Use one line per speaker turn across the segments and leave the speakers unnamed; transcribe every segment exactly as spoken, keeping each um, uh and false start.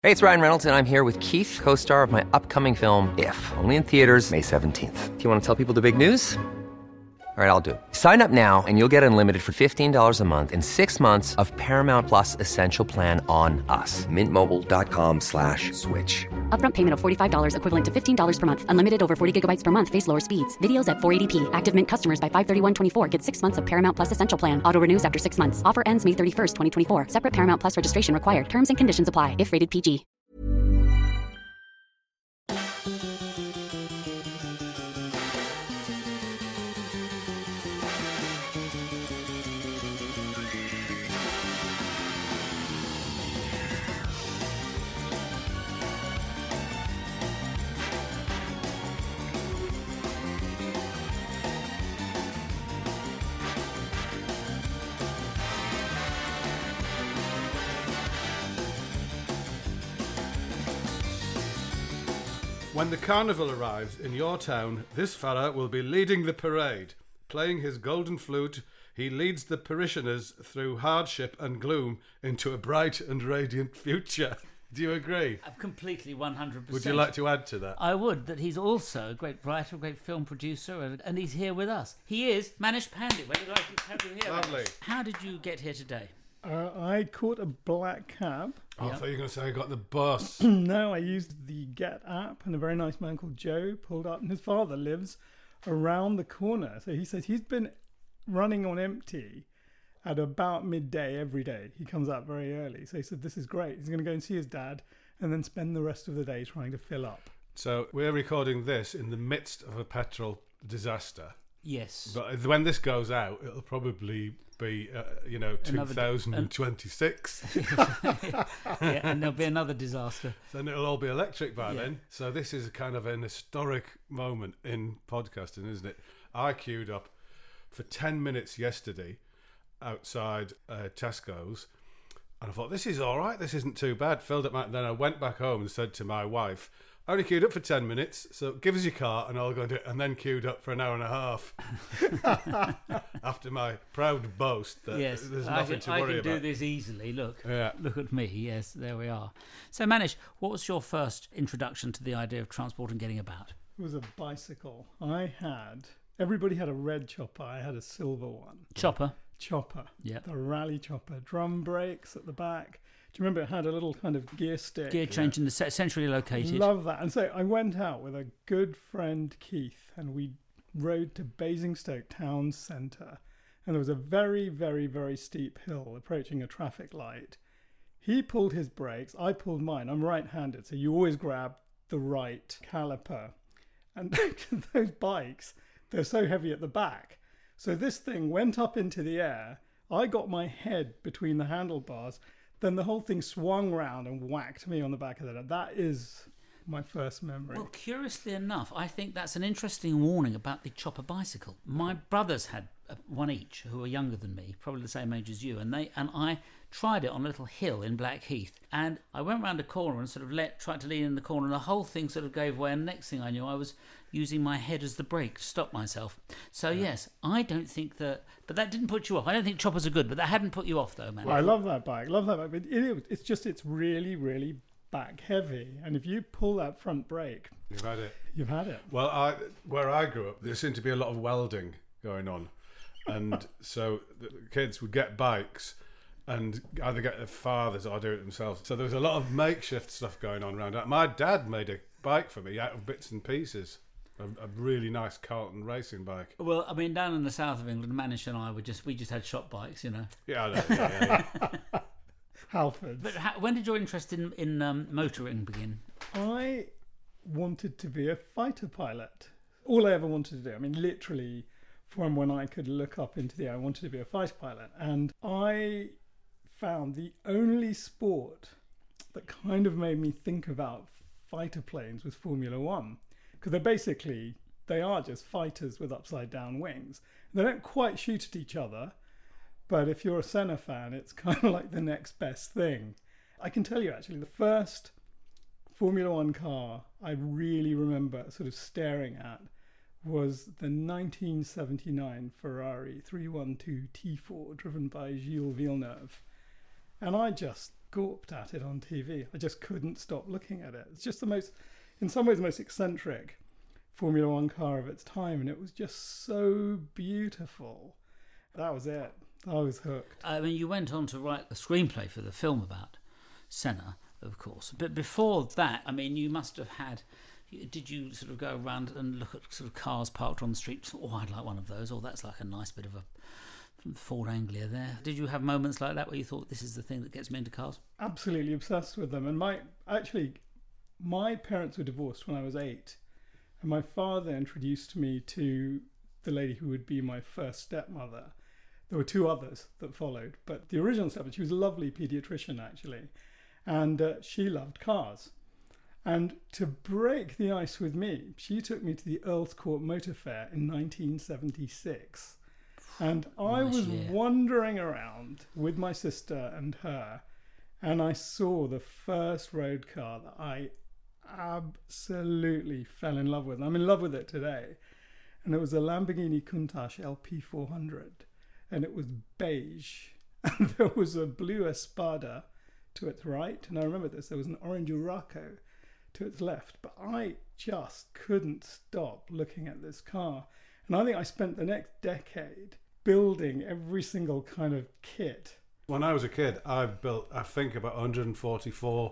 Hey, it's Ryan Reynolds, and I'm here with Keith, co-star of my upcoming film, If, only in theaters May seventeenth. Do you want to tell people the big news? All right, I'll do it. Sign up now and you'll get unlimited for fifteen dollars a month and six months of Paramount Plus Essential Plan on us. Mint Mobile dot com slash switch.
Upfront payment of forty-five dollars equivalent to fifteen dollars per month. Unlimited over forty gigabytes per month. Face lower speeds. Videos at four eighty p. Active Mint customers by five thirty-one twenty-four get six months of Paramount Plus Essential Plan. Auto renews after six months. Offer ends May thirty-first, twenty twenty-four. Separate Paramount Plus registration required. Terms and conditions apply if rated P G.
When the carnival arrives in your town, this fella will be leading the parade. Playing his golden flute, he leads the parishioners through hardship and gloom into a bright and radiant future. Do you agree?
I'm completely one hundred percent.
Would you like to add to that?
I would, that he's also a great writer, a great film producer, and, and he's here with us. He is Manish Pandit. Where did I have him here?
Lovely.
Manish? How did you get here today?
Uh, I caught a black cab.
Oh, I thought you were going to say I got the bus.
No, I used the Get app, and a very nice man called Joe pulled up, and his father lives around the corner. So he says he's been running on empty at about midday every day. He comes up very early. So he said, this is great. He's going to go and see his dad and then spend the rest of the day trying to fill up.
So we're recording this in the midst of a petrol disaster.
Yes.
But when this goes out, it'll probably be, uh, you know, two thousand twenty-six.
Yeah, and there'll be another disaster.
Then it'll all be electric by
Yeah.
then. So this is a kind of an historic moment in podcasting, isn't it? I queued up for ten minutes yesterday outside uh, Tesco's, and I thought, this is all right. This isn't too bad. Filled up my... Then I went back home and said to my wife, I only queued up for ten minutes, so give us your car and I'll go and do it. And then queued up for an hour and a half after my proud boast that
Yes,
there's
I
nothing
can,
to
I
worry
can
about.
do this easily. Look,
Yeah.
look at me. Yes, there we are. So, Manish, what was your first introduction to the idea of transport and getting about?
It was a bicycle. I had... Everybody had a red chopper. I had a silver one.
Chopper.
Chopper.
Yeah.
The rally chopper. Drum brakes at the back. Do you remember it had a little kind of gear stick?
Gear change in the ce- centrally located.
Love that. And so I went out with a good friend, Keith, and we rode to Basingstoke town centre. And there was a very, very, very steep hill approaching a traffic light. He pulled his brakes. I pulled mine. I'm right-handed, so you always grab the right caliper. And those bikes, they're so heavy at the back. So this thing went up into the air. I got my head between the handlebars. Then the whole thing swung round and whacked me on the back of the head. That is my first memory.
Well, curiously enough, I think that's an interesting warning about the chopper bicycle. My brothers had uh, one each, who are younger than me, probably the same age as you, and they and I tried it on a little hill in Blackheath. And I went round a corner and sort of let tried to lean in the corner, and the whole thing sort of gave way. And next thing I knew, I was using my head as the brake to stop myself. So yeah. Yes, I don't think that, but that didn't put you off. I don't think choppers are good, but that hadn't put you off though, man.
Well, I love that bike. Love that bike. But it, it's just, it's really, really back heavy. And if you pull that front brake,
You've had it.
you've had it.
Well, I, where I grew up, there seemed to be a lot of welding going on. And so the kids would get bikes and either get their fathers or do it themselves. So there was a lot of makeshift stuff going on around that. My dad made a bike for me out of bits and pieces. A, a really nice Carlton racing bike.
Well, I mean, down in the south of England, Manish and I were just we just had shop bikes, you know.
Yeah, I know. Yeah, yeah.
Halfords.
But how, when did your interest in in um, motoring begin?
I wanted to be a fighter pilot. All I ever wanted to do. I mean, literally, from when I could look up into the air, I wanted to be a fighter pilot. And I found the only sport that kind of made me think about fighter planes was Formula One. Because they're basically, they are just fighters with upside down wings. They don't quite shoot at each other, but if you're a Senna fan, it's kind of like the next best thing. I can tell you actually, the first Formula One car I really remember sort of staring at was the nineteen seventy-nine Ferrari three twelve T four driven by Gilles Villeneuve. And I just gawped at it on T V. I just couldn't stop looking at it. It's just the most, in some ways, the most eccentric Formula One car of its time, and it was just so beautiful. That was it. I was hooked.
I mean, you went on to write the screenplay for the film about Senna, of course. But before that, I mean, you must have had... Did you sort of go around and look at sort of cars parked on the street? Oh, I'd like one of those. Oh, that's like a nice bit of a Ford Anglia there. Did you have moments like that where you thought, this is the thing that gets me into cars?
Absolutely obsessed with them. And my actually, my parents were divorced when I was eight. And my father introduced me to the lady who would be my first stepmother. There were two others that followed. But the original stepmother, she was a lovely paediatrician, actually. And uh, she loved cars. And to break the ice with me, she took me to the Earl's Court Motor Fair in nineteen seventy-six. And I
Nice
was
year.
wandering around with my sister and her, and I saw the first road car that I absolutely fell in love with. I'm in love with it today. And it was a Lamborghini Countach L P four hundred. And it was beige. And there was a blue Espada to its right. And I remember this. There was an orange Urraco to its left. But I just couldn't stop looking at this car. And I think I spent the next decade building every single kind of kit.
When I was a kid, I built, I think, about one hundred forty-four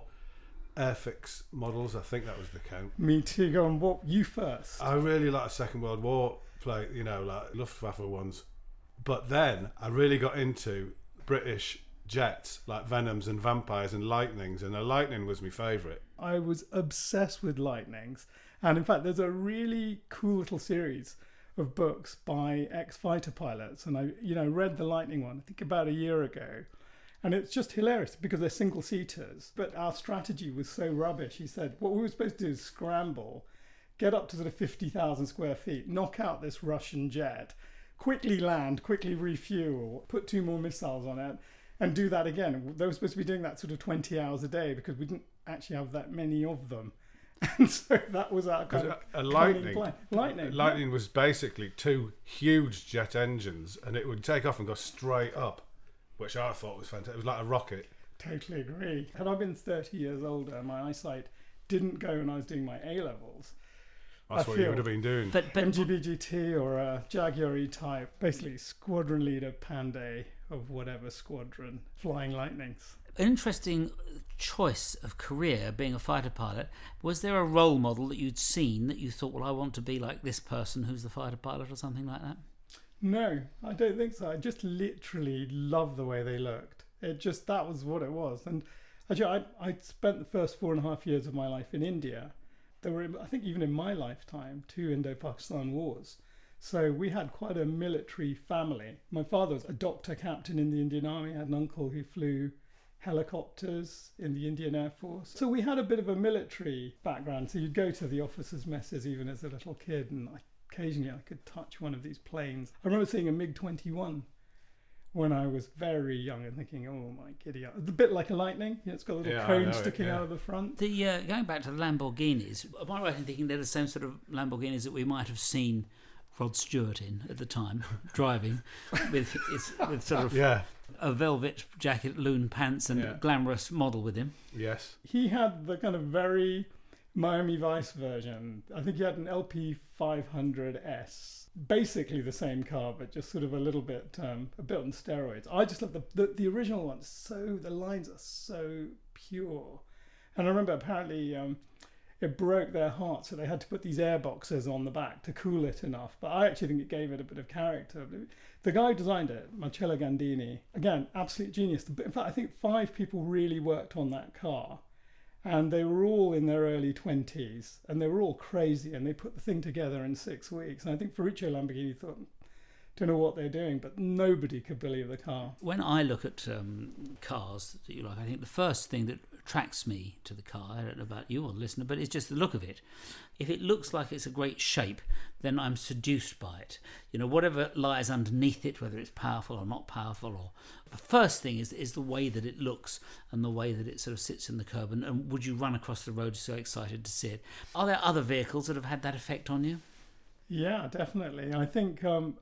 Airfix models. I think that was the count.
Me too. Go on, what you first?
I really like the Second World War play, you know, like Luftwaffe ones. But then I really got into British jets, like Venoms and Vampires and Lightnings, and the Lightning was my favourite.
I was obsessed with Lightnings. And in fact, there's a really cool little series of books by ex-fighter pilots. And I, you know, read the Lightning one, I think about a year ago. And it's just hilarious because they're single-seaters. But our strategy was so rubbish. He said, what we were supposed to do is scramble, get up to sort of fifty thousand square feet, knock out this Russian jet, quickly land, quickly refuel, put two more missiles on it, and do that again. They were supposed to be doing that sort of twenty hours a day because we didn't actually have that many of them. And so that was our kind of
a, a
cunning
lightning,
plan. Lightning.
lightning was basically two huge jet engines, and it would take off and go straight up, which I thought was fantastic. It was like a rocket.
Totally agree. Had I been thirty years older, my eyesight didn't go when I was doing my A-levels.
That's
I
what you
feel-
would have been doing.
But but
M G B G T or a Jaguar E-Type, basically squadron leader Panday of whatever squadron, flying Lightnings.
an interesting choice of career, being a fighter pilot. Was there a role model that you'd seen that you thought, well, I want to be like this person who's the fighter pilot or something like that?
No, I don't think so. I just literally love the way they looked. It just, that was what it was. And actually, I I spent the first four and a half years of my life in India. There were, I think even in my lifetime, two Indo-Pakistan wars. So we had quite a military family. My father was a doctor captain in the Indian Army. I had an uncle who flew helicopters in the Indian Air Force. So we had a bit of a military background. So you'd go to the officers' messes even as a little kid, and I, occasionally I could touch one of these planes. I remember seeing a MiG twenty-one when I was very young and thinking, oh my giddy up. It's a bit like a Lightning. You know, it's got a little
Yeah, I
cone
know it,
sticking
yeah.
out of the front.
The uh, going back to the Lamborghinis, am I right in thinking they're the same sort of Lamborghinis that we might have seen Rod Stewart in at the time, driving with his, with sort of
Yeah.
a velvet jacket, loon pants, and
Yeah.
a glamorous model with him?
Yes.
He had the kind of very Miami Vice version. I think he had an L P five hundred S. Basically the same car, but just sort of a little bit, um, a bit on steroids. I just love the, the the original one. So the lines are so pure, and I remember apparently um, it broke their heart, so they had to put these air boxes on the back to cool it enough. But I actually think it gave it a bit of character. The guy who designed it, Marcello Gandini, again, absolute genius. In fact, I think five people really worked on that car. And they were all in their early twenties, and they were all crazy, and they put the thing together in six weeks. And I think Ferruccio Lamborghini thought, don't know what they're doing, but nobody could believe the car.
When I look at um, cars that you like, I think the first thing that attracts me to the car, I don't know about you or the listener, but it's just the look of it. If it looks like it's a great shape, then I'm seduced by it. You know, whatever lies underneath it, whether it's powerful or not powerful, or the first thing is is the way that it looks and the way that it sort of sits in the curb. And, and would you run across the road so excited to see it? Are there other vehicles that have had that effect on you?
Yeah, definitely. I think um,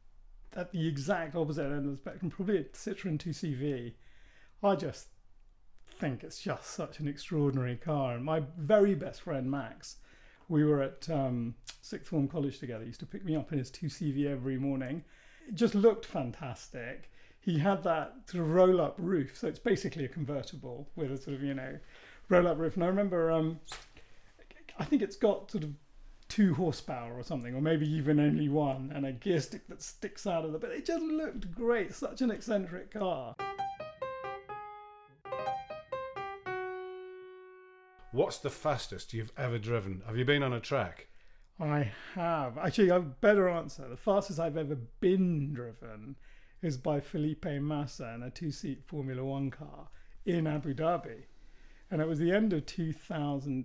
at the exact opposite end of the spectrum, probably a Citroen two C V. I just think it's just such an extraordinary car. And my very best friend, Max, we were at um, sixth form college together. He used to pick me up in his two C V every morning. It just looked fantastic. He had that sort of roll-up roof. So it's basically a convertible with a sort of, you know, roll-up roof. And I remember, um, I think it's got sort of two horsepower or something, or maybe even only one, and a gear stick that sticks out of the... But it just looked great. Such an eccentric car.
What's the fastest you've ever driven? Have you been on a track?
I have. Actually, I've a better answer. The fastest I've ever been driven is by Felipe Massa in a two-seat Formula One car in Abu Dhabi. And it was the end of two thousand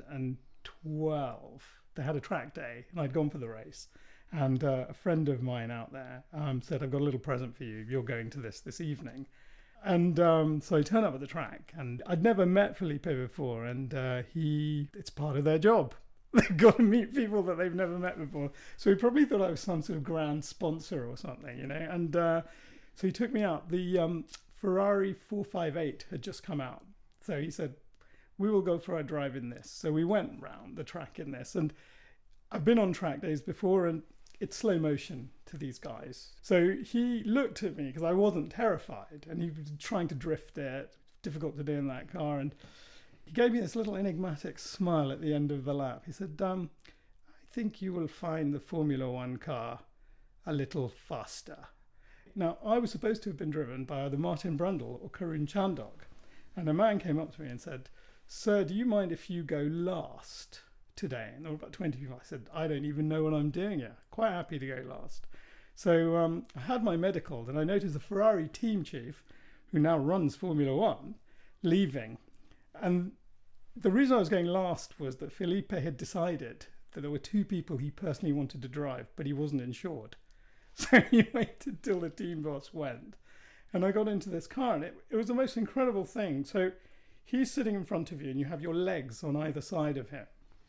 twelve. They had a track day, and I'd gone for the race. And uh, a friend of mine out there um, said, I've got a little present for you. You're going to this this evening. And um, so I turn up at the track, and I'd never met Felipe before, and uh, he, it's part of their job. They've got to meet people that they've never met before. So he probably thought I was some sort of grand sponsor or something, you know. And uh, so he took me out. The um, Ferrari four fifty-eight had just come out. So he said, we will go for a drive in this. So we went round the track in this. And I've been on track days before, and it's slow motion to these guys. So he looked at me because I wasn't terrified, and he was trying to drift it. Difficult to do in that car. And he gave me this little enigmatic smile at the end of the lap. He said, um, I think you will find the Formula One car a little faster. Now, I was supposed to have been driven by either Martin Brundle or Karun Chandok. And a man came up to me and said, sir, do you mind if you go last today? And there were about twenty people. I said, I don't even know what I'm doing here. Quite happy to go last. So um, I had my medical, and I noticed the Ferrari team chief, who now runs Formula One, leaving. And the reason I was going last was that Felipe had decided that there were two people he personally wanted to drive, but he wasn't insured. So he waited till the team boss went. And I got into this car, and it, it was the most incredible thing. So he's sitting in front of you, and you have your legs on either side of him.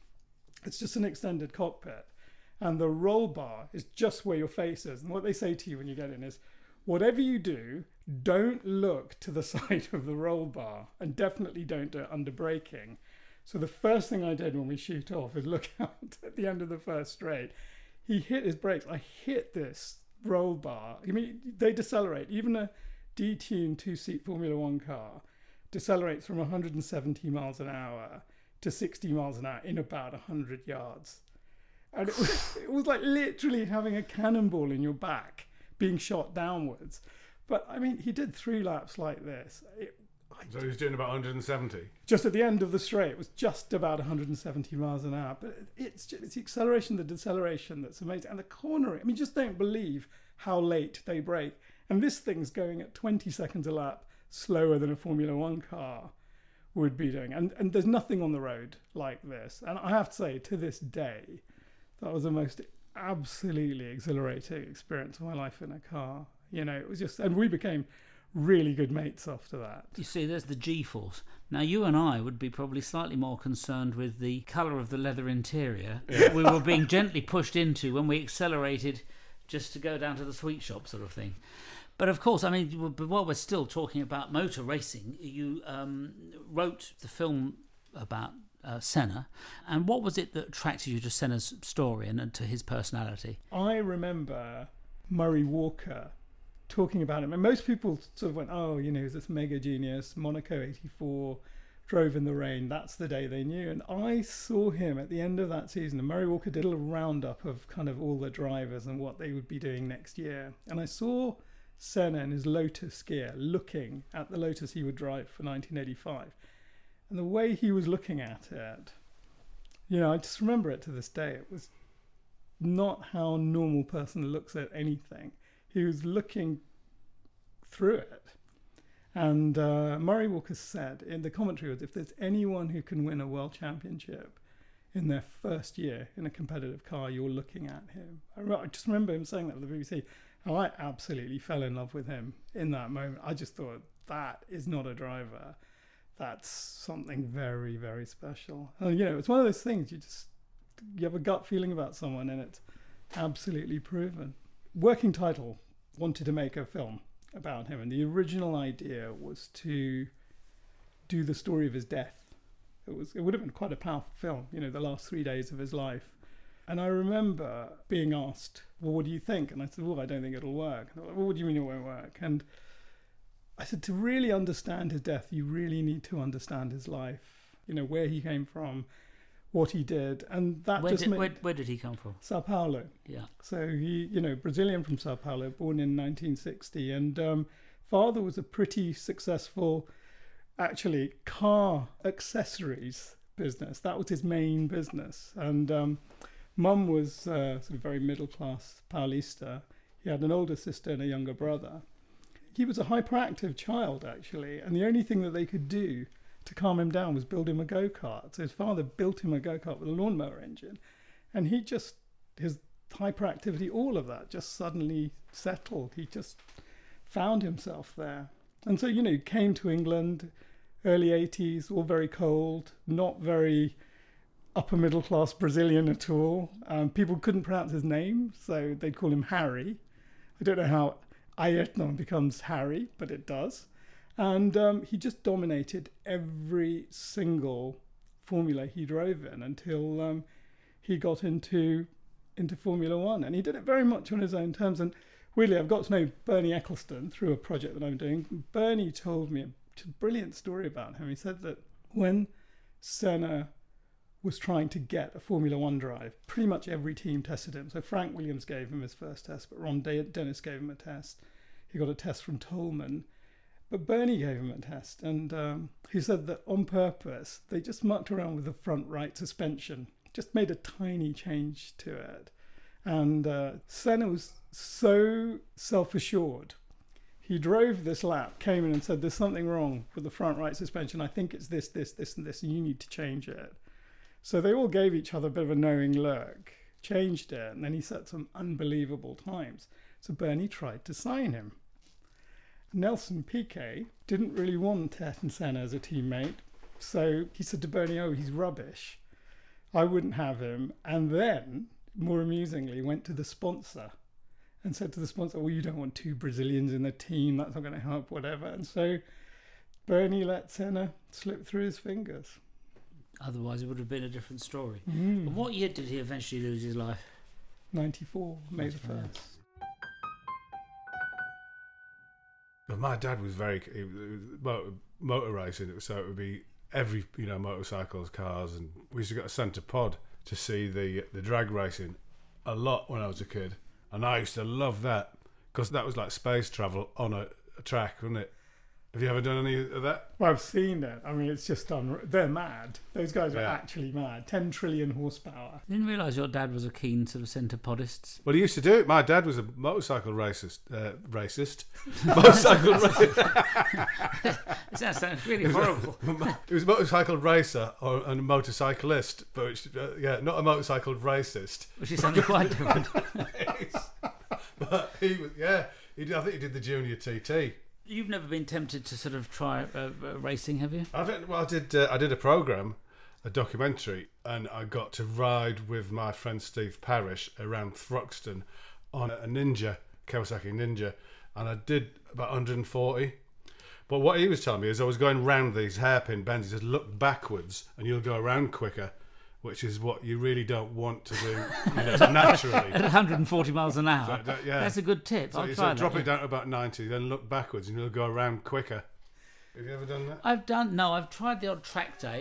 It's just an extended cockpit. And the roll bar is just where your face is. And what they say to you when you get in is, whatever you do, don't look to the side of the roll bar, and definitely don't do it under braking. So the first thing I did when we shoot off is look out at the end of the first straight. He hit his brakes. I hit this roll bar. I mean, they decelerate. Even a detuned two-seat Formula One car decelerates from one hundred seventy miles an hour to sixty miles an hour in about one hundred yards. And it was, it was like literally having a cannonball in your back being shot downwards. But I mean, he did three laps like this. It, I,
So he was doing about one hundred seventy?
just at the end of the straight, it was just about one hundred seventy miles an hour. But it's just, it's the acceleration, the deceleration that's amazing. And the cornering, I mean, just don't believe how late they brake. And this thing's going at twenty seconds a lap slower than a Formula One car would be doing. And and there's nothing on the road like this. And I have to say, to this day, that was the most absolutely exhilarating experience of my life in a car. You know, it was just, and we became really good mates after that.
You see, there's the G-force. Now, you and I would be probably slightly more concerned with the colour of the leather interior that we were being gently pushed into when we accelerated just to go down to the sweet shop sort of thing. But of course, I mean, while we're still talking about motor racing, you um, wrote the film about uh, Senna. And what was it that attracted you to Senna's story and, and to his personality?
I remember Murray Walker talking about him, and most people sort of went, oh, you know, he's this mega genius, Monaco eighty-four, drove in the rain, that's the day they knew. And I saw him at the end of that season, and Murray Walker did a little roundup of kind of all the drivers and what they would be doing next year. And I saw Senna in his Lotus gear looking at the Lotus he would drive for nineteen eighty-five. And the way he was looking at it, you know, I just remember it to this day. It was not how a normal person looks at anything. He was looking through it. And uh, Murray Walker said in the commentary was, if there's anyone who can win a world championship in their first year in a competitive car, you're looking at him. I, re- I just remember him saying that with the B B C. And I absolutely fell in love with him in that moment. I just thought, that is not a driver. That's something very, very special. And, you know, it's one of those things, you just, you have a gut feeling about someone, and it's absolutely proven. Working Title wanted to make a film about him, and the original idea was to do the story of his death. It was it would have been quite a powerful film, you know, the last three days of his life. And I remember being asked, well, what do you think? And I said, well, I don't think it'll work. And they were like, well, what do you mean it won't work? And I said, to really understand his death, you really need to understand his life, you know, where he came from, what he did. And that
Where
just
did,
made...
where, where did he come from?
Sao Paulo.
Yeah.
So he, you know, Brazilian from Sao Paulo, born in nineteen sixty. And um, father was a pretty successful, actually, car accessories business. That was his main business. And um, mum was uh, sort of very middle-class Paulista. He had an older sister and a younger brother. He was a hyperactive child, actually, and the only thing that they could do to calm him down was build him a go-kart. So his father built him a go-kart with a lawnmower engine, and he just, his hyperactivity, all of that just suddenly settled. He just found himself there. And so, you know, came to England, early eighties, all very cold, not very upper middle class Brazilian at all. Um, people couldn't pronounce his name, so they'd call him Harry. I don't know how Ayrton becomes Harry, but it does. And um, he just dominated every single Formula he drove in until um, he got into into Formula One. And he did it very much on his own terms. And weirdly, I've got to know Bernie Ecclestone through a project that I'm doing. Bernie told me a brilliant story about him. He said that when Senna was trying to get a Formula One drive, pretty much every team tested him. So Frank Williams gave him his first test, but Ron De- Dennis gave him a test. He got a test from Tolman, but Bernie gave him a test. And um, he said that on purpose, they just mucked around with the front right suspension, just made a tiny change to it. And uh, Senna was so self-assured. He drove this lap, came in and said, there's something wrong with the front right suspension. I think it's this, this, this, and this, and you need to change it. So they all gave each other a bit of a knowing look, changed it, and then he set some unbelievable times. So Bernie tried to sign him. Nelson Piquet didn't really want Ayrton Senna as a teammate, so he said to Bernie, oh, he's rubbish. I wouldn't have him. And then, more amusingly, went to the sponsor and said to the sponsor, well, you don't want two Brazilians in the team, that's not going to help, whatever. And so Bernie let Senna slip through his fingers.
Otherwise, it would have been a different story.
Mm.
But what year did he eventually lose his life?
ninety-four, May the first.
Well, my dad was very he, was motor, motor racing, so it would be every you know motorcycles, cars, and we used to go to Centre Pod to see the the drag racing a lot when I was a kid, and I used to love that because that was like space travel on a, a track, wasn't it? Have you ever done any of that?
Well, I've seen it. I mean, it's just unreal. They're mad. Those guys are
Yeah.
actually mad. ten trillion horsepower.
I didn't realise your dad was a keen sort of centre podist.
Well, he used to do it. My dad was a motorcycle racist. Uh, racist. Motorcycle racist.
It sounds, sounds really horrible.
He was a motorcycle racer or and a motorcyclist, but which, uh, yeah, not a motorcycle racist.
Which is something quite different.
But he was, yeah, he did, I think he did the junior T T.
You've never been tempted to sort of try uh, uh, racing, have you?
I think, well, I did. Uh, I did a program, a documentary, and I got to ride with my friend Steve Parrish around Thruxton on a Ninja, Kawasaki Ninja, and I did about one hundred forty. But what he was telling me is I was going round these hairpin bends. He says, look backwards, and you'll go around quicker, which is what you really don't want to do, you know, naturally.
At one hundred forty miles an hour.
So, that- yeah.
That's a good tip.
So
I'll
you
try
said
that.
drop
yeah.
it down to about ninety, then look backwards, and you'll go around quicker. Have you ever done that?
I've done, no, I've tried the odd track day.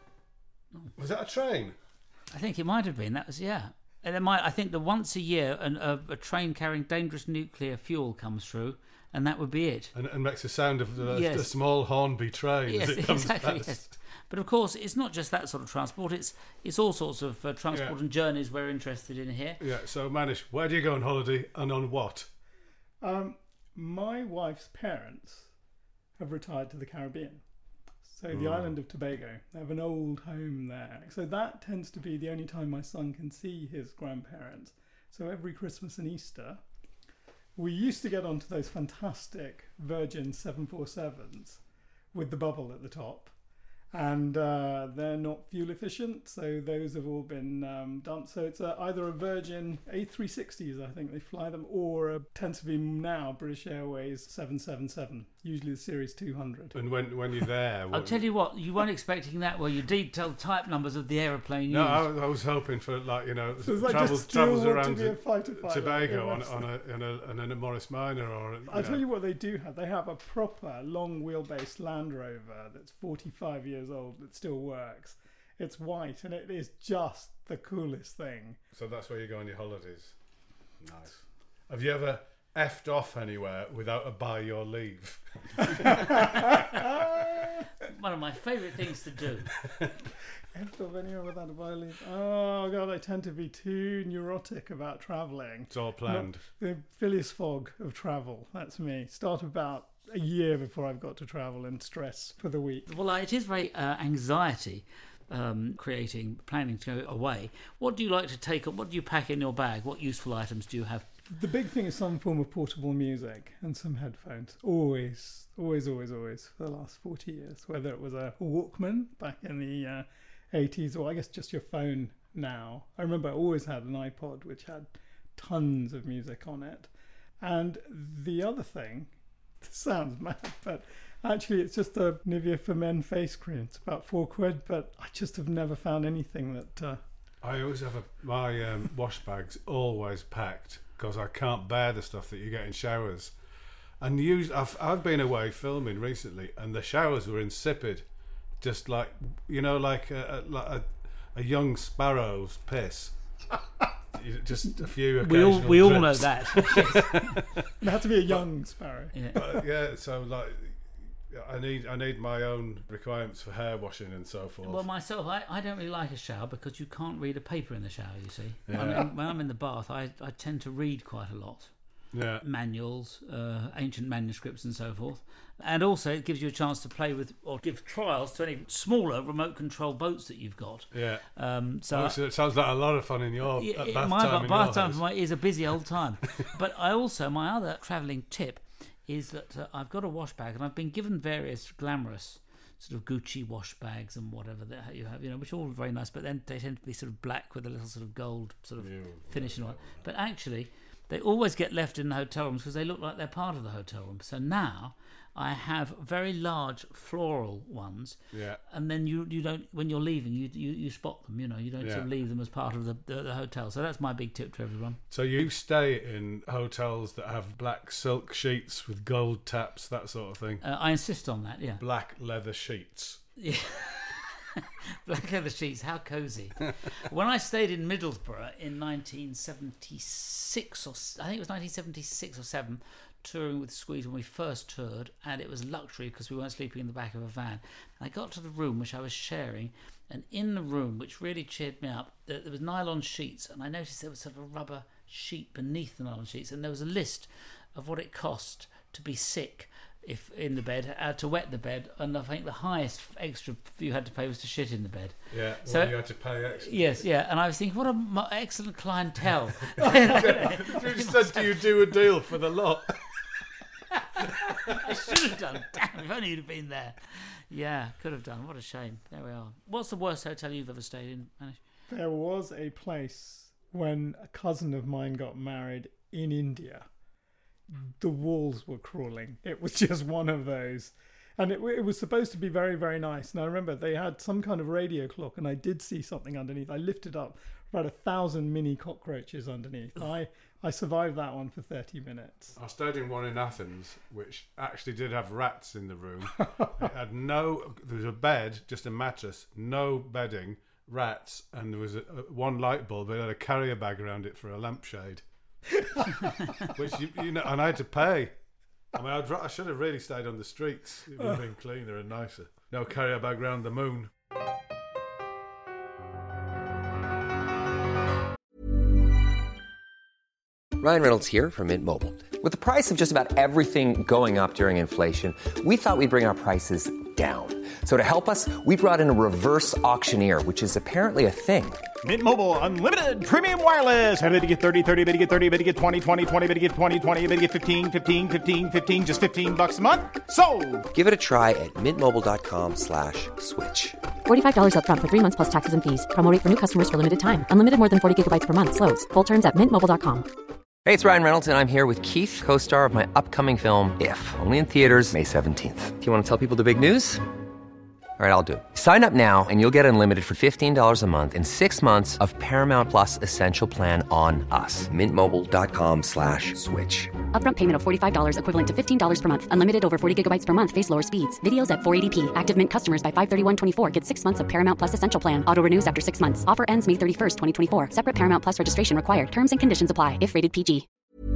Was that a train?
I think it might have been. That was, yeah. And it might, I think the once a year an, a, a train carrying dangerous nuclear fuel comes through, and that would be it.
And it makes the sound of the,
Yes.
a small Hornby train
Yes,
as it comes
exactly.
past.
Yes. But of course, it's not just that sort of transport. It's it's all sorts of uh, transport
Yeah.
and journeys we're interested in here.
Yeah, so Manish, where do you go on holiday and on what?
Um, my wife's parents have retired to the Caribbean. So the
Mm.
island of Tobago. They have an old home there. So that tends to be the only time my son can see his grandparents. So every Christmas and Easter, we used to get onto those fantastic Virgin seven forty-sevens with the bubble at the top. And uh, they're not fuel efficient, so those have all been um, dumped. So it's uh, either a Virgin A three sixties, I think they fly them, or a, tends to be now British Airways seven seventy-seven. usually the Series two hundred.
And when when you're there,
I'll
what,
tell you what, you weren't expecting that, were you? Detailed type numbers of the aeroplane
no,
used.
I, I was hoping for like you know
So it's like
travels
just still
travels
want
around
to be a
to
fighter pilot.
Tobago on
Yes.
on a on a, on a Morris Minor or. You
I'll
know.
tell you what they do have. They have a proper long wheelbase Land Rover that's forty-five years old that still works. It's white and it is just the coolest thing.
So that's where you go on your holidays. Nice. Have you ever effed off anywhere without a by your leave?
One of my favourite things to do.
Effed off anywhere without a violin. Oh god, I tend to be too neurotic about travelling.
It's all planned.
Not the Phileas Fogg of travel. That's me. Start about a year before I've got to travel and stress for the week.
Well, it is very uh, anxiety um, creating, planning to go away. What do you like to take? What do you pack in your bag? What useful items do you have?
The big thing is some form of portable music and some headphones. Always, always, always, always for the last forty years. Whether it was a Walkman back in the uh, eighties or I guess just your phone now. I remember I always had an iPod which had tons of music on it. And the other thing, this sounds mad, but actually it's just a Nivea for Men face cream. It's about four quid, but I just have never found anything that... Uh,
I always have a, my um, wash bags always packed because I can't bear the stuff that you get in showers. And use, I've, I've been away filming recently and the showers were insipid. Just like, you know, like a, a, like a, a young sparrow's piss. Just a few
We all
occasional
we all know
drips.
that.
it had to be a young sparrow.
Yeah.
But, yeah, so like I need I need my own requirements for hair washing and so forth.
Well, myself, I, I don't really like a shower because you can't read a paper in the shower, you see.
Yeah.
When, I'm, when I'm in the bath, I, I tend to read quite a lot.
Yeah.
Manuals, uh, ancient manuscripts and so forth. And also it gives you a chance to play with or give trials to any smaller remote control boats that you've got.
Yeah.
Um, so
Oh, so it sounds like a lot of fun in your
Yeah,
uh,
yeah,
bath
my
time. in
bath
your
time
house.
for my is a busy old time. But I also, my other travelling tip is that uh, I've got a wash bag and I've been given various glamorous sort of Gucci wash bags and whatever that you have, you know, which are all very nice, but then they tend to be sort of black with a little sort of gold sort of
Yeah.
finish and all. But actually, they always get left in the hotel rooms because they look like they're part of the hotel room. So now I have very large floral ones,
Yeah.
and then you you don't when you're leaving you you, you spot them. You know, you don't sort of
Yeah.
leave them as part of the, the the hotel. So that's my big tip to everyone.
So you stay in hotels that have black silk sheets with gold taps, that sort of thing.
Uh, I insist on that. Yeah,
Black leather sheets.
yeah. Black leather sheets. How cosy. When I stayed in Middlesbrough in nineteen seventy-six or I think it was nineteen seventy-six or seven. Touring with Squeeze when we first toured, and it was luxury because we weren't sleeping in the back of a van. And I got to the room which I was sharing, and in the room, which really cheered me up, there, there was nylon sheets, and I noticed there was sort of a rubber sheet beneath the nylon sheets, and there was a list of what it cost to be sick if in the bed, uh, to wet the bed, and I think the highest extra you had to pay was to shit in the bed.
Yeah.
So-
Well, you had to pay extra.
Yes, yeah, and I was thinking, what an excellent clientele.
You said, do you do a deal for the lot?
I should have done. Damn, if only you'd have been there. Yeah, could have done. What a shame. There we are. What's the worst hotel you've ever stayed in, Manish?
There was a place when a cousin of mine got married in India. The walls were crawling. It was just one of those. And it, it was supposed to be very, very nice. And I remember they had some kind of radio clock, and I did see something underneath. I lifted up about a thousand mini cockroaches underneath. I, I survived that one for thirty minutes.
I stayed in one in Athens, which actually did have rats in the room. It had no, there was a bed, just a mattress, no bedding, rats, and there was a, a, one light bulb. It had a carrier bag around it for a lampshade, which you, you know, and I had to pay. I mean, I'd, I should have really stayed on the streets. It would have been cleaner and nicer. No carrier bag round the moon.
Ryan Reynolds here from Mint Mobile. With the price of just about everything going up during inflation, we thought we'd bring our prices down. So to help us, we brought in a reverse auctioneer, which is apparently a thing.
Mint Mobile Unlimited Premium Wireless. How to get thirty, thirty, how to get thirty, how to get twenty, twenty, twenty, how to get twenty, twenty, how to get fifteen, fifteen, fifteen, fifteen, just fifteen bucks a month? Sold!
Give it a try at mintmobile.com slash switch.
forty-five dollars up front for three months plus taxes and fees. Promo rate for new customers for limited time. Unlimited more than forty gigabytes per month. Slows full terms at mint mobile dot com.
Hey, it's Ryan Reynolds, and I'm here with Keith, co-star of my upcoming film, If, only in theaters May seventeenth. Do you want to tell people the big news? All right, I'll do it. Sign up now and you'll get unlimited for fifteen dollars a month and six months of Paramount Plus Essential Plan on us. Mint Mobile dot com slash switch.
Upfront payment of forty-five dollars equivalent to fifteen dollars per month. Unlimited over forty gigabytes per month. Face lower speeds. Videos at four eighty p. Active Mint customers by five thirty-one twenty-four get six months of Paramount Plus Essential Plan. Auto renews after six months. Offer ends May thirty-first, twenty twenty-four. Separate Paramount Plus registration required. Terms and conditions apply if rated P G.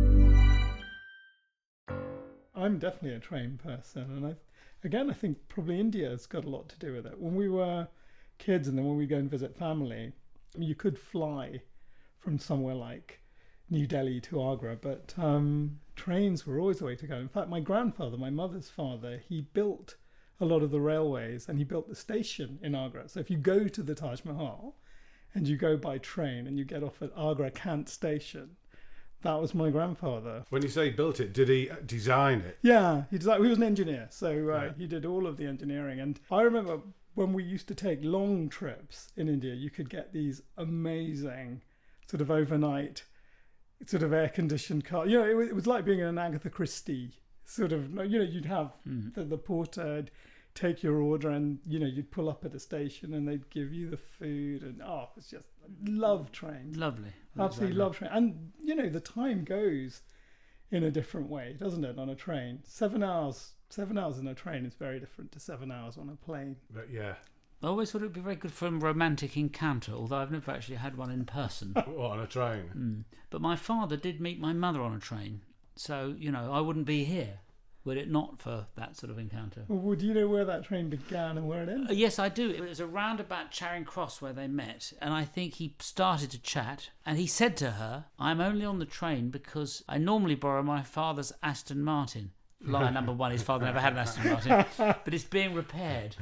I'm definitely a train person, and I, again, I think probably India's got a lot to do with it. When we were kids, and then when we go and visit family, you could fly from somewhere like New Delhi to Agra, but um, trains were always the way to go. In fact, my grandfather, my mother's father, he built a lot of the railways, and he built the station in Agra. So if you go to the Taj Mahal and you go by train and you get off at Agra Kant station, that was my grandfather.
When you say built it, did he design it?
Yeah, he designed, he was an engineer, so uh,
Right.
he did all of the engineering. And I remember when we used to take long trips in India, you could get these amazing sort of overnight sort of air-conditioned car. You know, it was, it was like being in an Agatha Christie sort of, you know, you'd have
Mm.
the, the porter take your order, and, you know, you'd pull up at a station and they'd give you the food, and oh, it's just, love trains.
Lovely.
Absolutely love train. And, you know, the time goes in a different way, doesn't it, on a train? Seven hours, seven hours in a train is very different to seven hours on a plane.
But yeah.
I always thought it would be very good for a romantic encounter, although I've never actually had one in person.
What, on a train?
Mm. But my father did meet my mother on a train, so, you know, I wouldn't be here were it not for that sort of encounter.
Well, do you know where that train began and where it ended?
Uh, yes, I do. It was around about Charing Cross where they met, and I think he started to chat, and he said to her, "I'm only on the train because I normally borrow my father's Aston Martin." Lie number one, his father never had an Aston Martin, but it's being repaired.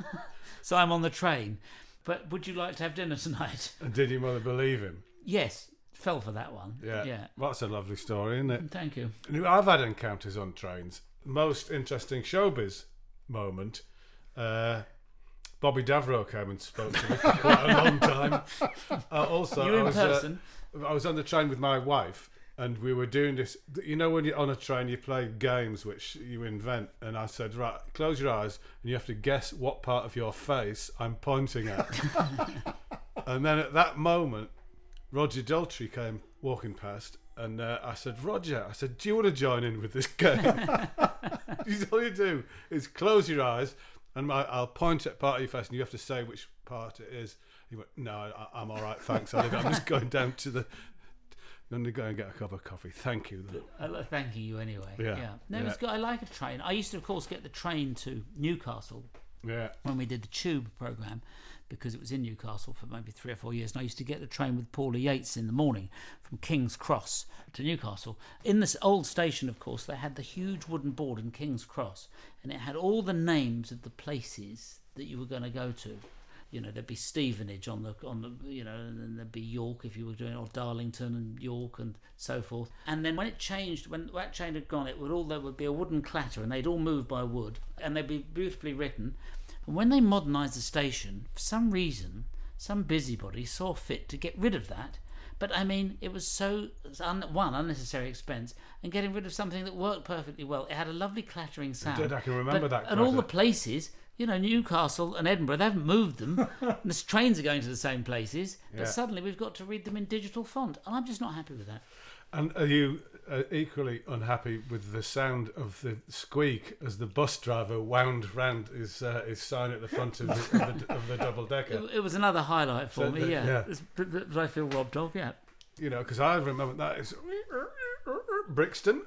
So I'm on the train. But would you like to have dinner tonight?
And did your mother believe him?
Yes, fell for that one.
Yeah.
Yeah.
Well, that's a lovely story, isn't it?
Thank you.
I've had encounters on trains. Most interesting showbiz moment. Uh, Bobby Davro came and spoke to me for quite a long time. Uh, also,
You
I
in
was,
person?
Uh, I was on the train with my wife, and we were doing this. You know, when you're on a train, you play games which you invent. And I said, right, close your eyes, and you have to guess what part of your face I'm pointing at. And then at that moment, Roger Daltrey came walking past, and uh, I said, Roger, I said, do you want to join in with this game? All you do is close your eyes, and my, I'll point at part of your face, and you have to say which part it is. He went, no, I, I'm all right, thanks. I I'm just going down to the... I'm going to go and get a cup of coffee. Thank you, though.
I like thanking you anyway.
Yeah.
No,
Yeah.
it's good. I like a train. I used to, of course, get the train to Newcastle
Yeah.
when we did the Tube programme, because it was in Newcastle for maybe three or four years, and I used to get the train with Paula Yates in the morning from King's Cross to Newcastle. In this old station, of course, they had the huge wooden board in King's Cross, and it had all the names of the places that you were going to go to. You know, there'd be Stevenage on the on the you know, and then there'd be York if you were doing, or Darlington and York and so forth. And then when it changed, when that train had gone, it would all there would be a wooden clatter, and they'd all move by wood, and they'd be beautifully written. And when they modernised the station, for some reason, some busybody saw fit to get rid of that. But I mean, it was so un, one unnecessary expense, and getting rid of something that worked perfectly well. It had a lovely clattering sound.
did, I can remember
But-
that
And all
clatter.
the places, you know, Newcastle and Edinburgh, they haven't moved them. And the trains are going to the same places, but
Yeah.
suddenly we've got to read them in digital font, and I'm just not happy with that.
And are you uh, equally unhappy with the sound of the squeak as the bus driver wound round his uh, his sign at the front of the, of the, of the double decker?
It, it was another highlight for
So
me,
the-
yeah.
yeah.
It's- That that I feel robbed of, yeah.
You know, because I remember that is Brixton,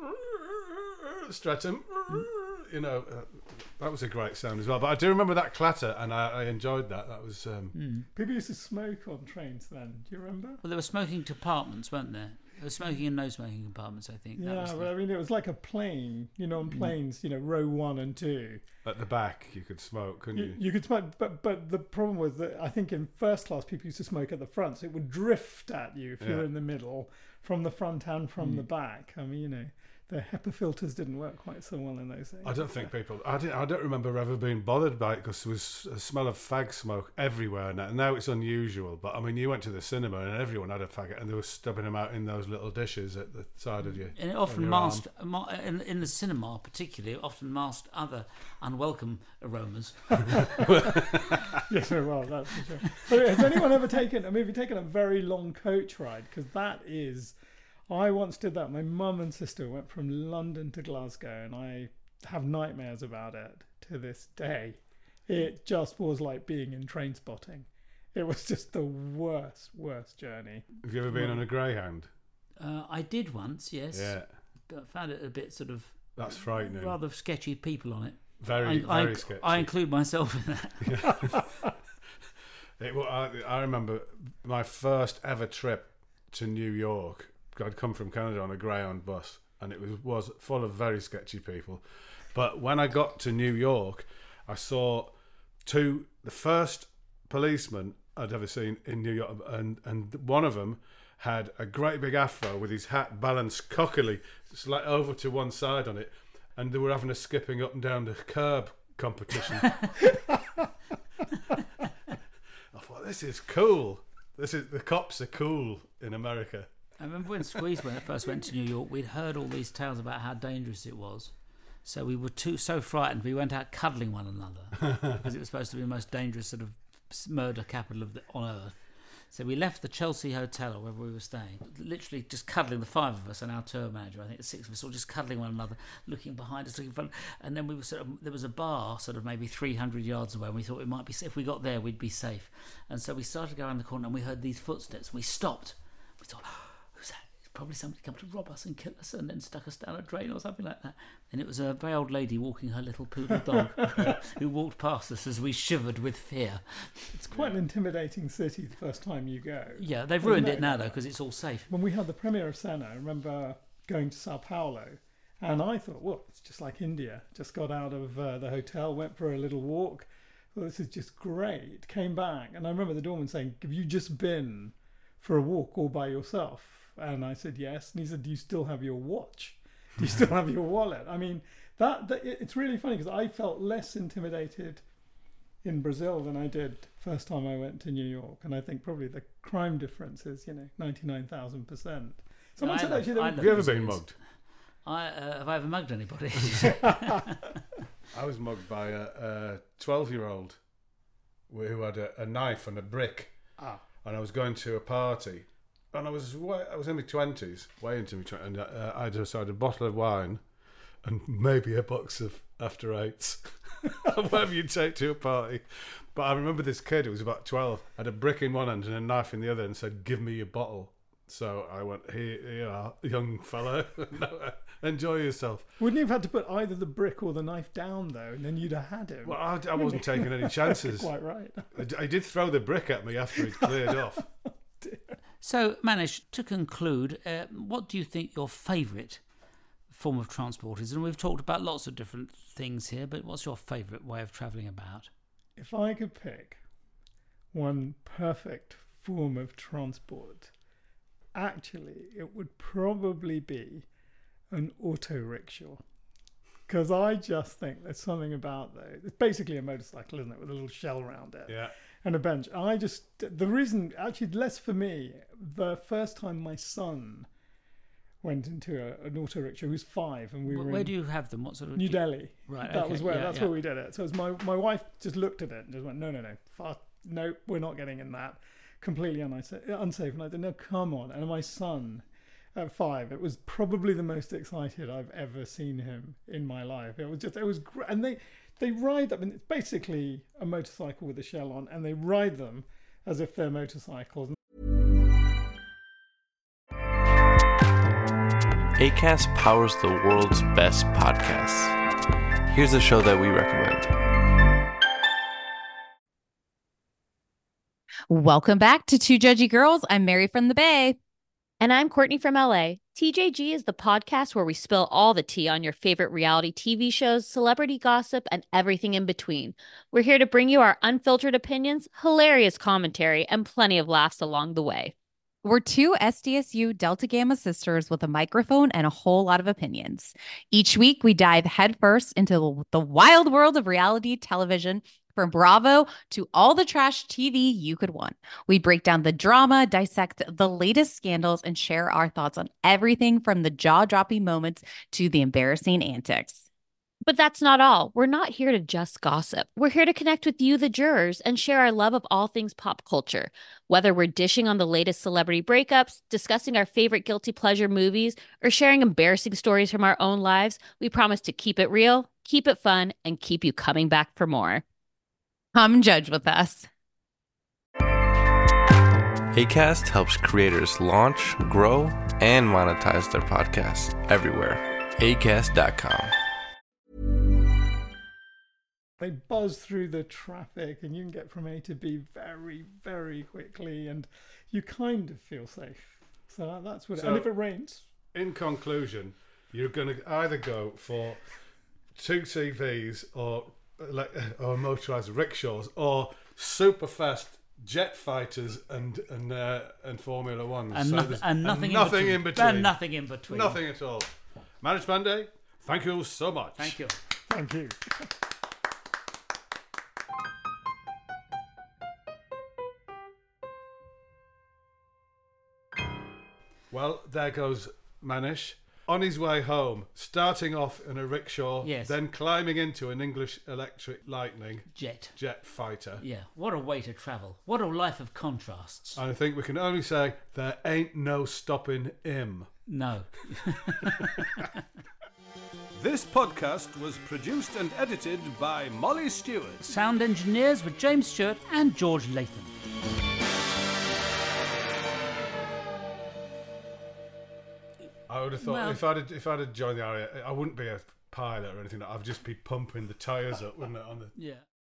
Streatham. You know, uh, that was a great sound as well. But I do remember that clatter, and I, I enjoyed that. That was um,
People used to smoke on trains then. Do you remember?
Well, there were smoking compartments, weren't there? There were smoking and no smoking compartments, I think. That
Yeah,
was
but
the-
I mean, it was like a plane. You know, on planes, you know, row one and two.
at the back. You could smoke, couldn't
You,
you?
you could smoke, but but the problem was that I think in first class people used to smoke at the front, so it would drift at you if you
Yeah.
were in the middle, from the front and from the back. I mean, you know, the HEPA filters didn't work quite so well in those days.
I don't think people. I don't. I don't remember ever being bothered by it because there was a smell of fag smoke everywhere. Now, now it's unusual, but I mean, you went to the cinema and everyone had a faggot, and they were stubbing them out in those little dishes at the side of you.
And it often masked, ma- in, in the cinema particularly, it often masked other unwelcome aromas.
Yes, well, that's for sure. But has anyone ever taken? I mean, have you taken a very long coach ride? Because that is. I once did that. My mum and sister went from London to Glasgow, and I have nightmares about it to this day. It just was like being in Train Spotting. It was just the worst, worst journey.
Have you ever been on a Greyhound?
Uh, I did once, yes.
Yeah.
But I found it a bit sort of...
That's frightening.
Rather sketchy people on it.
Very,
I,
very
I,
sketchy.
I include myself in that.
it, well, I, I remember my first ever trip to New York. I'd come from Canada on a Greyhound bus, and it was was full of very sketchy people. But when I got to New York, I saw two the first policeman I'd ever seen in New York, and and one of them had a great big afro with his hat balanced cockily, just like over to one side on it, and they were having a skipping up and down the curb competition. I thought, this is cool. This is the cops are cool in America.
I remember when Squeeze when it first went to New York, we'd heard all these tales about how dangerous it was. So we were too so frightened, we went out cuddling one another because it was supposed to be the most dangerous sort of murder capital of the, on earth. So we left the Chelsea Hotel or wherever we were staying, literally just cuddling, the five of us and our tour manager, I think the six of us, all just cuddling one another, looking behind us, looking front. And then we were sort of, there was a bar sort of maybe three hundred yards away, and we thought it might be safe. If we got there, we'd be safe. And so we started to go around the corner, and we heard these footsteps. We stopped. We thought, oh, who's that? It's probably somebody come to rob us and kill us, and then stuck us down a drain or something like that. And it was a very old lady walking her little poodle dog who walked past us as we shivered with fear.
It's quite an intimidating city the first time you go.
Yeah, they've ruined it now though because it's all safe.
When we had the premiere of Senna, I remember going to Sao Paulo, and I thought, well, it's just like India. Just got out of uh, the hotel, went for a little walk. Well, this is just great. Came back, and I remember the doorman saying, "Have you just been for a walk all by yourself?" And I said yes, and he said, "Do you still have your watch? Do you still have your wallet?" I mean, that, that it's really funny because I felt less intimidated in Brazil than I did first time I went to New York, and I think probably the crime difference is, you know, ninety-nine thousand percent. Someone
I
said
love,
actually,
I
that,
Have you ever
Brazil.
been mugged?
I uh, have I ever mugged anybody?
I was mugged by a, a twelve-year-old who had a, a knife and a brick,
ah.
and I was going to a party, and I was way, I was in my twenties, way into my twenties, and uh, I decided a bottle of wine and maybe a box of after eights, whatever you take to a party. But I remember this kid who was about twelve, had a brick in one hand and a knife in the other, and said, "Give me your bottle." So I went, "Here, here you are, young fellow. Enjoy yourself."
Wouldn't you have had to put either the brick or the knife down though, and then you'd have had him?
Well, I, I wasn't taking any chances.
Quite right.
I, I did throw the brick at me after he'd cleared off.
So, Manish, to conclude, uh, what do you think your favourite form of transport is? And we've talked about lots of different things here, but what's your favourite way of travelling about?
If I could pick one perfect form of transport, actually, it would probably be an auto rickshaw. Because I just think there's something about those. It's basically a motorcycle, isn't it, with a little shell around it.
Yeah.
And a bench. I just, the reason, actually less for me, the first time my son went into a, an auto rickshaw, he was five, and we
Where,
were
where
in
do you have them? What sort of
New
do you-
Delhi.
Right,
That
okay,
was where,
yeah,
that's
yeah.
where we did it. So it was my, my wife just looked at it and just went, no, no, no, far, no, we're not getting in that. Completely unsafe. unsafe. And I said, no, come on. And my son, at five, it was probably the most excited I've ever seen him in my life. It was just, it was great. And they, they ride them, and it's basically a motorcycle with a shell on, and they ride them as if they're motorcycles.
Acast powers the world's best podcasts. Here's a show that we recommend.
Welcome back to Two Judgy Girls. I'm Mary from the Bay.
And I'm Courtney from L A. T J G is the podcast where we spill all the tea on your favorite reality T V shows, celebrity gossip, and everything in between. We're here to bring you our unfiltered opinions, hilarious commentary, and plenty of laughs along the way.
We're two S D S U Delta Gamma sisters with a microphone and a whole lot of opinions. Each week, we dive headfirst into the wild world of reality television, from Bravo to all the trash T V you could want. We break down the drama, dissect the latest scandals, and share our thoughts on everything from the jaw-dropping moments to the embarrassing antics.
But that's not all. We're not here to just gossip. We're here to connect with you, the jurors, and share our love of all things pop culture. Whether we're dishing on the latest celebrity breakups, discussing our favorite guilty pleasure movies, or sharing embarrassing stories from our own lives, we promise to keep it real, keep it fun, and keep you coming back for more.
Come judge with us.
Acast helps creators launch, grow, and monetize their podcasts everywhere. acast dot com.
They buzz through the traffic and you can get from A to B very, very quickly, and you kind of feel safe. So that's what.
So,
it, and if it rains,
in conclusion, you're going to either go for two T Vs or or motorised rickshaws or super fast jet fighters and and uh, and Formula Ones,
and,
so
nothing, and nothing,
and
in,
nothing
between.
in between.
And nothing in between.
Nothing at all. Managed Monday. Thank you so much.
Thank you.
thank you.
Well, there goes Manish on his way home, starting off in a rickshaw,
Yes.
then climbing into an English Electric Lightning
Jet.
jet fighter.
Yeah, what a way to travel. What a life of contrasts.
I think we can only say there ain't no stopping him.
No.
This podcast was produced and edited by Molly Stewart.
Sound engineers were James Stewart and George Latham.
I would have thought
Well-
if I'd have, if I'd have joined the area, I wouldn't be a pilot or anything. I'd just be pumping the tyres up, wouldn't it? On the
Yeah.